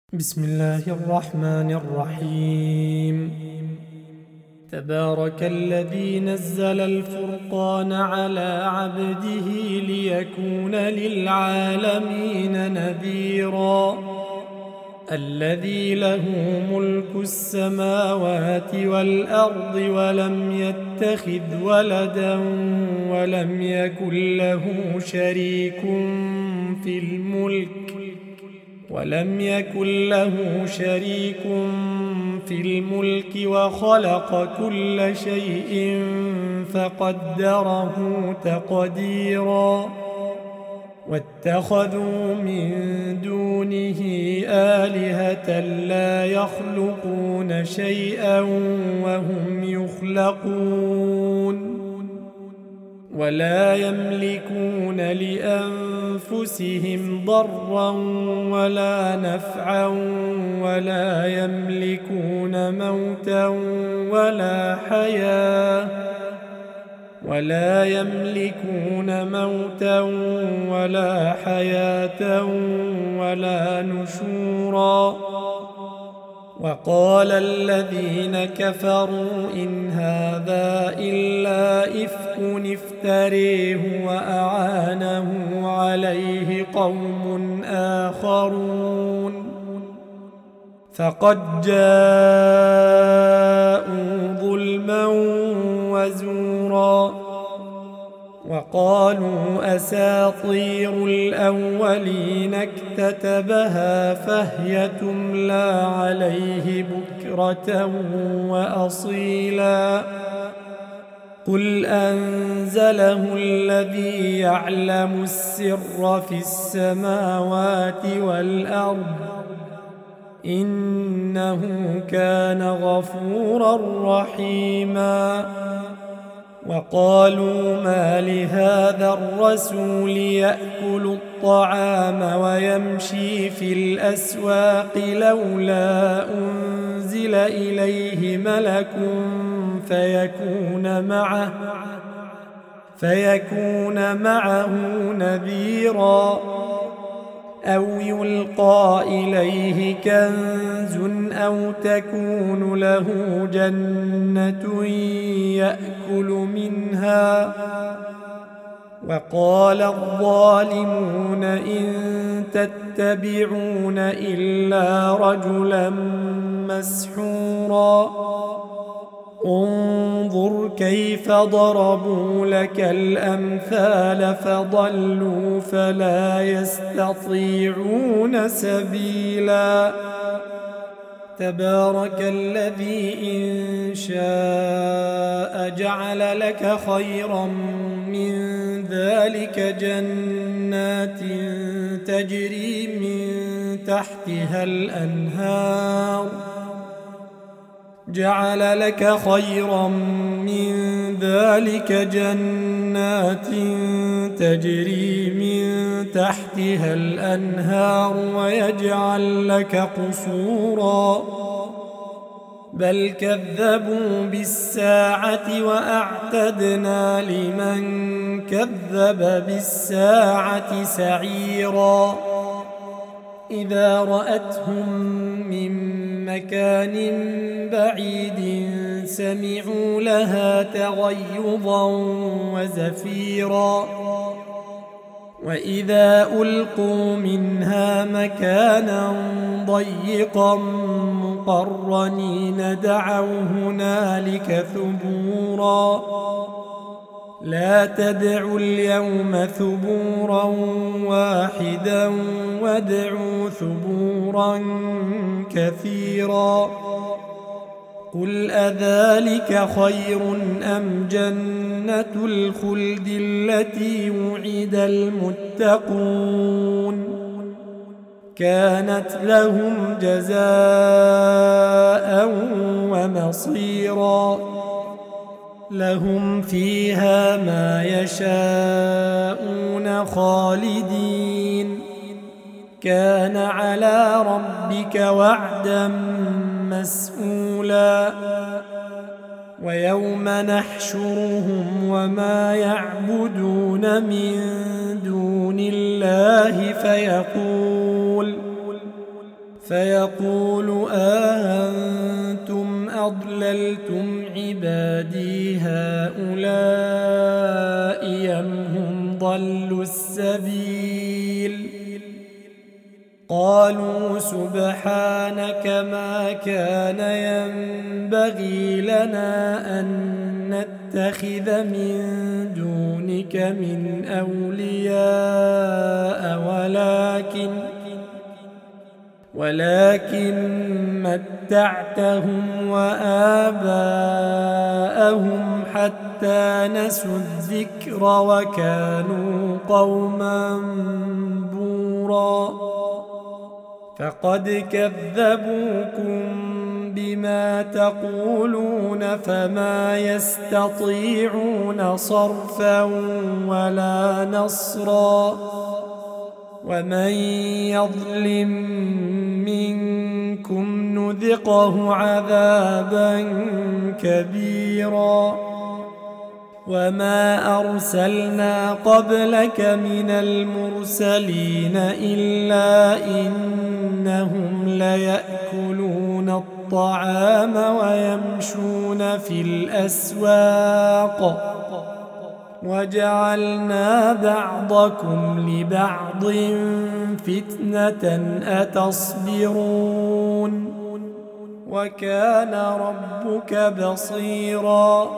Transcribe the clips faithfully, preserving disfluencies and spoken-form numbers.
بسم الله الرحمن الرحيم. تبارك الذي نزل الفرقان على عبده ليكون للعالمين نذيرا. الذي له ملك السماوات والأرض ولم يتخذ ولدا ولم يكن له شريك في الملك ولم يكن له شريك في الملك وخلق كل شيء فقدره تقديرا. واتخذوا من دونه آلهة لا يخلقون شيئا وهم يخلقون ولا يملكون لأنفسهم ضرا ولا نفعا ولا يملكون موتا ولا حياة ولا يملكون موتا ولا حياة ولا نشورا. وقال الذين كفروا إن هذا إلا إفك افتريه وأعانه عليه قوم آخرون فقد جاءوا ظلما وزورا. وقالوا أساطير الأولين اكتتبها فهي تملى عليه بكرة وأصيلا. قل أنزله الذي يعلم السر في السماوات والأرض إنه كان غفورا رحيما. وقالوا ما لهذا الرسول يأكل الطعام ويمشي في الأسواق لولا أنزل إليه ملك فيكون معه فيكون معه نذيرا أو يلقى إليه كنز أو تكون له جنة يأكل منها. وقال الظالمون إن تتبعون إلا رجلا مسحورا. انظر كيف ضربوا لك الأمثال فضلوا فلا يستطيعون سبيلا. تبارك الذي إن شاء جعل لك خيرا من ذلك جنات تجري من تحتها الأنهار جعل لك خيرا من ذلك جنات تجري من تحتها الأنهار ويجعل لك قصورا. بل كذبوا بالساعة وأعتدنا لمن كذب بالساعة سعيرا. إذا رأتهم من مكان بعيد سمعوا لها تغيظا وزفيرا. وإذا ألقوا منها مكانا ضيقا مقرنين دعوا هنالك ثبورا. لا تدعوا اليوم ثبورا واحدا وادعوا ثبورا كثيرا. قل أذلك خير أم جنة الخلد التي وعد المتقون كانت لهم جزاء ومصيرا. لهم فيها ما يشاءون خالدين كان على ربك وعدا مسئولا. ويوم نحشرهم وما يعبدون من دون الله فيقول فيقول أأنتم أضللتم عبادي هؤلاء أم هم ضلوا السبيل قالوا سبحانك ما كان ينبغي لنا أن نتخذ من دونك من أولياء ولكن ولكن متعتهم وآباءهم حتى نسوا الذكر وكانوا قوما بورا فقد كذبوكم بما تقولون فما يستطيعون صرفا ولا نصرا ومن يظلم منكم نذقه عذابا كبيرا وما أرسلنا قبلك من المرسلين إلا إنهم ليأكلون الطعام ويمشون في الأسواق وجعلنا بعضكم لبعض فتنة أتصبرون وكان ربك بصيرا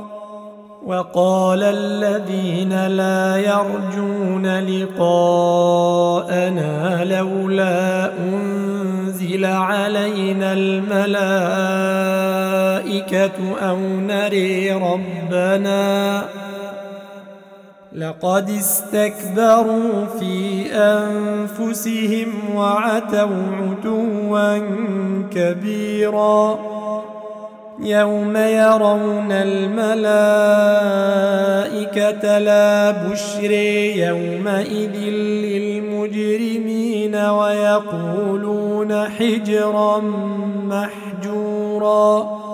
وقال الذين لا يرجون لقاءنا لولا أنزل علينا الملائكة أو نري ربنا لقد استكبروا في أنفسهم وعتوا عتوا كبيرا يوم يرون الملائكة لا بشر يومئذ للمجرمين ويقولون حجرا محجورا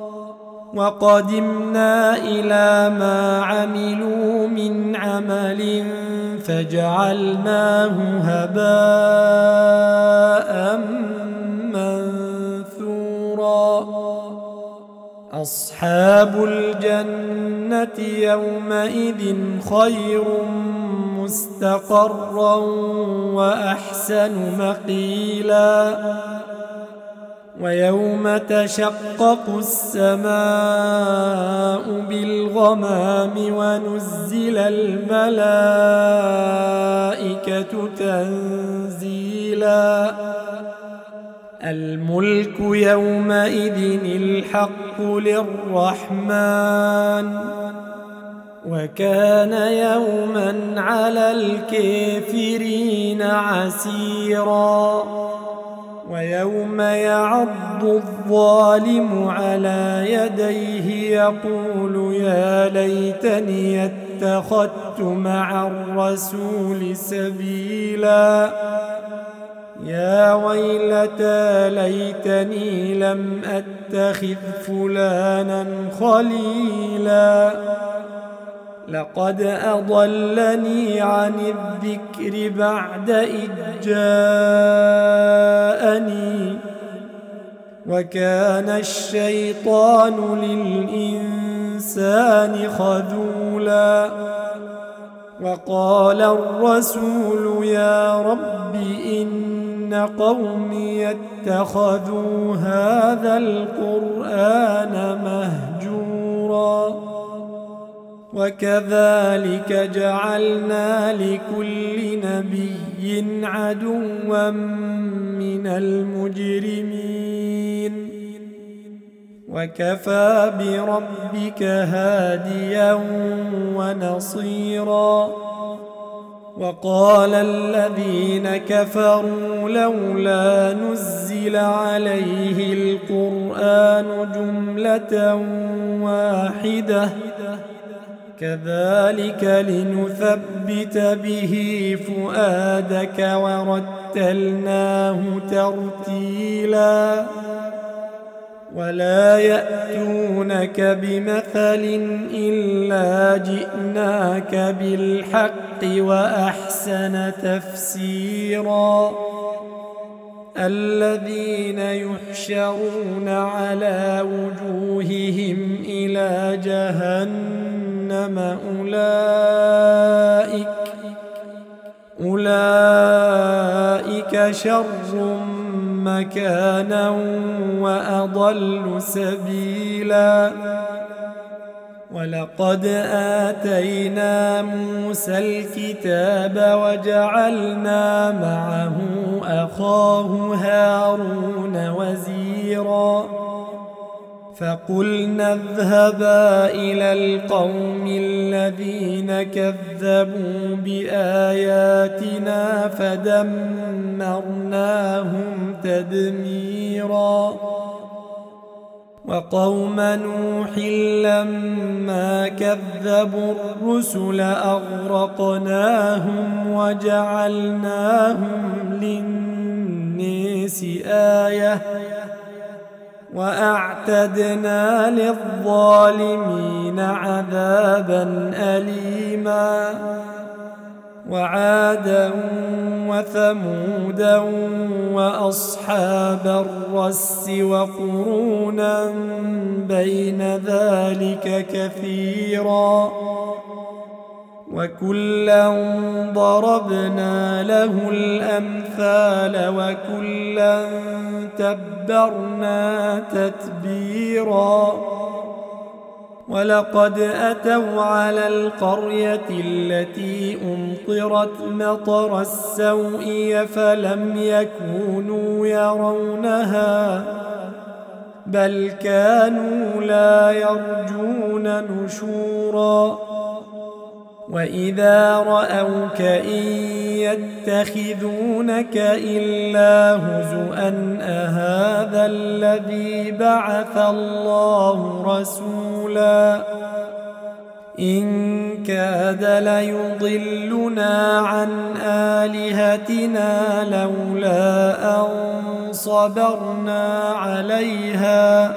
وقدمنا إلى ما عملوا من عمل فجعلناه هباء منثورا أصحاب الجنة يومئذ خير مستقرا وأحسن مقيلا ويوم تشقق السماء بالغمام ونزل الملائكة تنزيلا الملك يومئذ الحق للرحمن وكان يوما على الكافرين عسيرا ويوم يعض الظالم على يديه يقول يا ليتني اتخذت مع الرسول سبيلا يا ويلتى ليتني لم أتخذ فلانا خليلا لقد أضلني عن الذكر بعد إذ جاءني وكان الشيطان للإنسان خذولا وقال الرسول يا رب إن قومي اتخذوا هذا القرآن مهجورا وكذلك جعلنا لكل نبي عدوا من المجرمين وكفى بربك هاديا ونصيرا وقال الذين كفروا لولا نزل عليه القرآن جملة واحدة كذلك لنثبت به فؤادك ورتلناه ترتيلا ولا يأتونك بمثل إلا جئناك بالحق وأحسن تفسيرا الذين يحشرون على وجوههم إلى جهنم أولئك أولئك شر مكانا وأضل سبيلا. ولقد آتينا موسى الكتاب وجعلنا معه أخاه هارون وزيرا فقلنا اذهبا إلى القوم الذين كذبوا بآياتنا فدمرناهم تدميرا. وقوم نوح لما كذبوا الرسل أغرقناهم وجعلناهم للناس آية وأعتدنا للظالمين عذابا أليما. وعادا وثمودا وأصحاب الرس وقرونا بين ذلك كثيرا وكلا ضربنا له الأمثال وكلا تبرنا تتبيرا. ولقد أتوا على القرية التي أمطرت مطر السوء فلم يكونوا يرونها بل كانوا لا يرجون نشورا. وإذا رأوك إن يتخذونك إلا هزؤا أهذا الذي بعث الله رسولا إن كاد ليضلنا عن آلهتنا لولا أن صبرنا عليها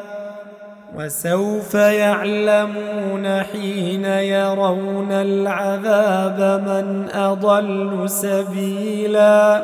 وسوف يعلمون حين يرون العذاب من أضل سبيلا.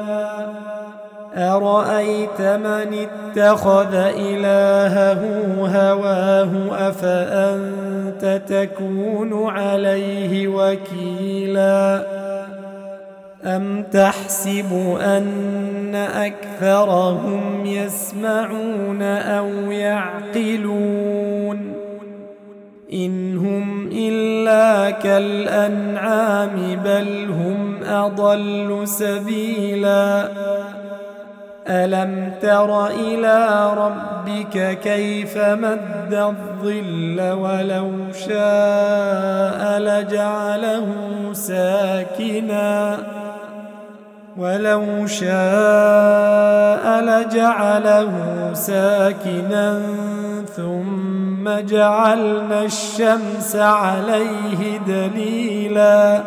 أرأيت من اتخذ إلهه هواه أفأنت تكون عليه وكيلا أم تحسب أن أكثرهم يسمعون أو يعقلون إن هم إلا كالأنعام بل هم أضل سبيلا. ألم تر إلى ربك كيف مد الظل ولو شاء لجعله ساكنا ولو شاء لجعله ساكنا ثم جعلنا الشمس عليه دليلا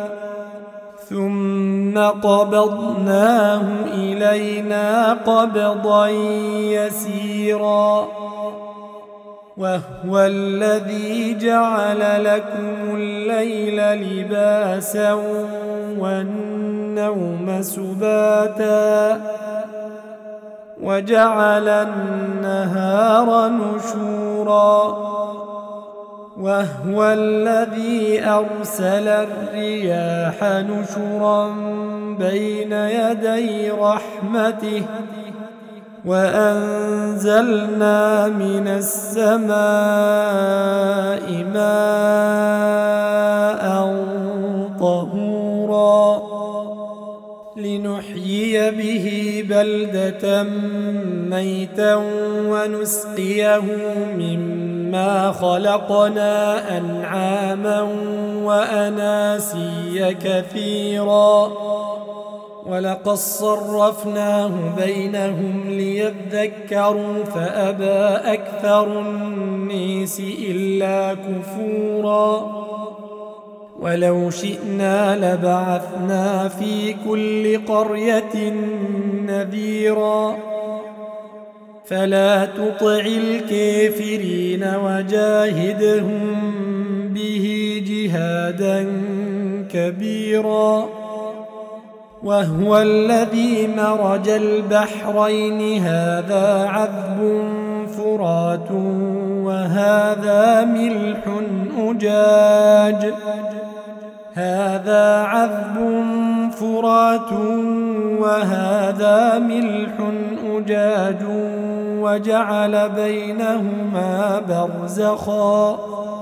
ثم قبضناه إلينا قبضا يسيرا. وهو الذي جعل لكم الليل لباسا والنوم سباتا وجعل النهار نشورا. وهو الذي أرسل الرياح نشرا بين يدي رحمته وأنزلنا من السماء ماء طهورا لنحيي به بلدة ميتا ونسقيه مما خلقنا أنعاما وأناسيا كثيرا ولقد صرفناه بينهم ليذكروا فأبى أكثر الناس إلا كفورا. ولو شئنا لبعثنا في كل قرية نذيرا فلا تطع الكافرين وجاهدهم به جهادا كبيرا. وهو الذي مرج البحرين هذا عذب فرات وهذا ملح أجاج هذا عذب فرات وهذا ملح أجاج وجعل بينهما برزخا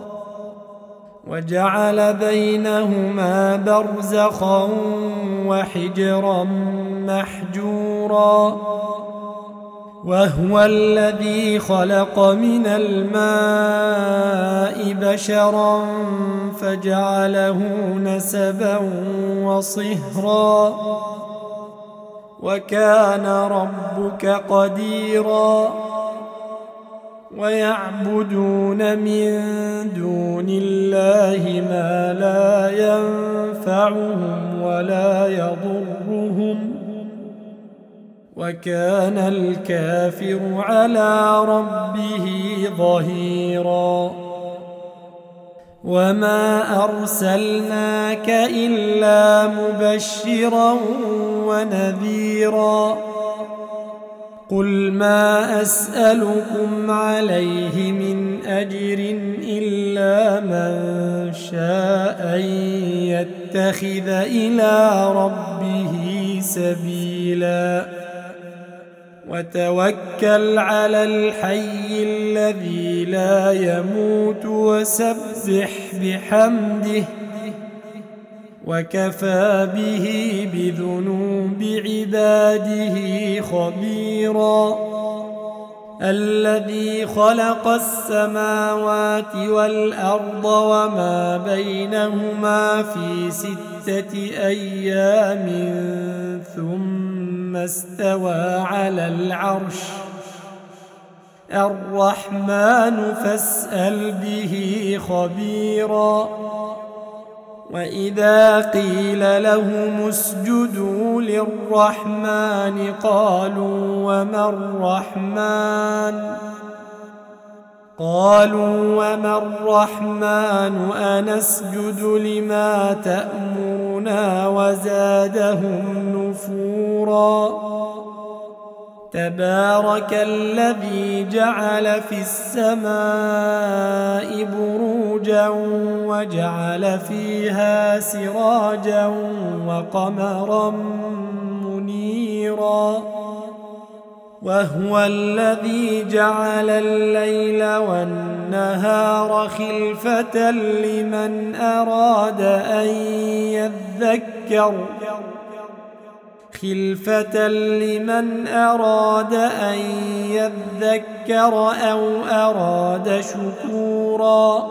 وجعل بينهما برزخا وحجرا محجورا وهو الذي خلق من الماء بشرا فجعله نسبا وصهرا وكان ربك قديرا ويعبدون من دون الله ما لا ينفعهم ولا يضرهم وكان الكافر على ربه ظهيرا وما أرسلناك إلا مبشرا ونذيرا قل ما أسألكم عليه من أجر إلا من شاء أن يتخذ إلى ربه سبيلا وتوكل على الحي الذي لا يموت وسبح بحمده وكفى به بذنوب عباده خبيرا الذي خلق السماوات والأرض وما بينهما في ستة أيام ثم استوى على العرش الرحمن فاسأل به خبيرا وإذا قيل لهم اسجدوا للرحمن قالوا وما الرحمن قالوا وما الرحمن أنسجد لما تأمرنا وزادهم نفورا تبارك الذي جعل في السماء بروجا وجعل فيها سراجا وقمرا منيرا وهو الذي جعل الليل والنهار خلفة لمن أراد أن يذكر خلفة لمن أراد أن يذكر أو أراد شكورا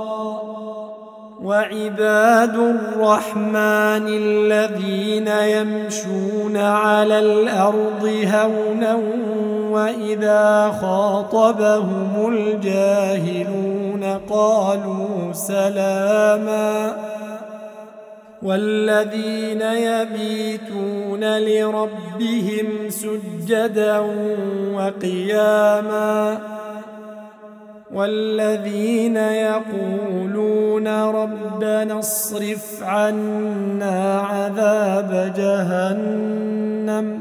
وعباد الرحمن الذين يمشون على الأرض هونا وإذا خاطبهم الجاهلون قالوا سلاما والذين يبيتون لربهم سجدا وقياما والذين يقولون ربنا اصرف عنا عذاب جهنم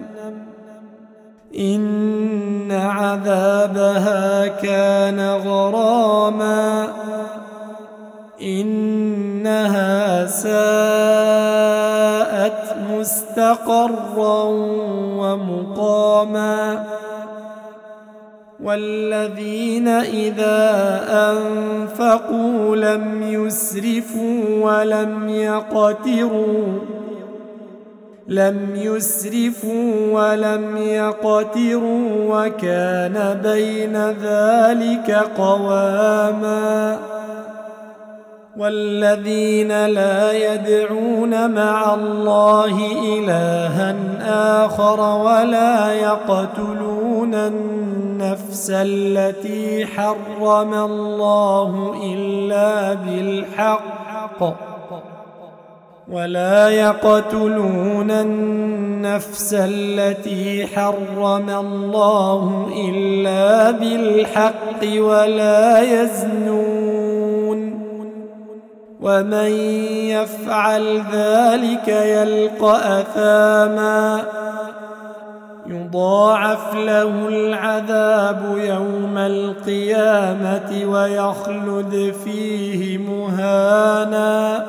إن عذابها كان غراما إنها ساءت مستقرا ومقاما والذين إذا أنفقوا لم يسرفوا ولم يقتروا لم يسرفوا ولم يقتروا وكان بين ذلك قواما والذين لا يدعون مع الله إلها آخر ولا يقتلون النفس التي حرم الله إلا بالحق ولا يقتلون النفس التي حرم الله إلا بالحق ولا يزنون ومن يفعل ذلك يلقى أثاما يضاعف له العذاب يوم القيامة ويخلد فيه مهانا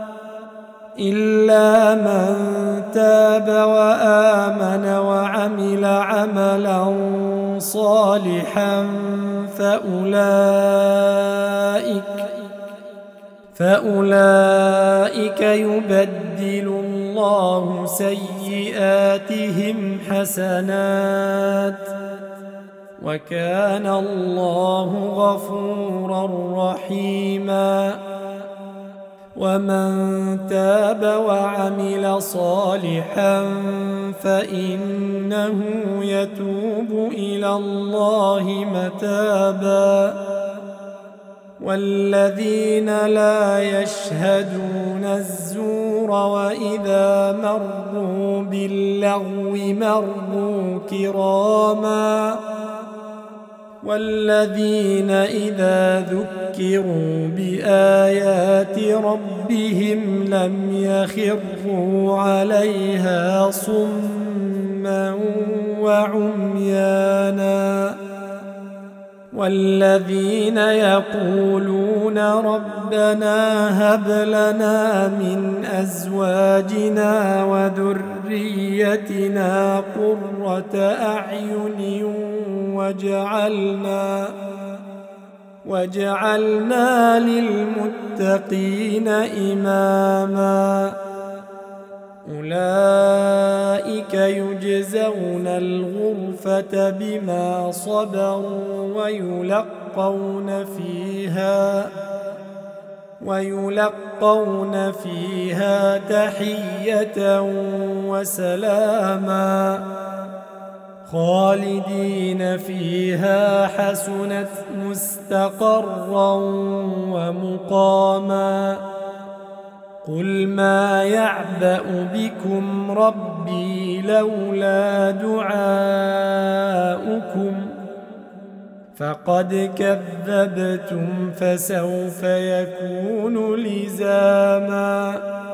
إلا من تاب وآمن وعمل عملا صالحا فأولئك فأولئك يبدل الله سيئاتهم حسنات وكان الله غفورا رحيما ومن تاب وعمل صالحا فإنه يتوب إلى الله متابا والذين لا يشهدون الزور وإذا مروا باللغو مروا كراما والذين إذا ذكروا بآيات ربهم لم يخروا عليها صما وعميانا والذين يقولون ربنا هب لنا من أزواجنا وذريتنا قرة أعين وجعلنا وجعلنا للمتقين إماما أولئك يجزون الغرفة بما صبروا ويلقون فيها ويلقون فيها تحية وسلاما خالدين فيها حسنت مستقرا ومقاما قل ما يعبأ بكم ربي لولا دعاؤكم فقد كذبتم فسوف يكون لزاما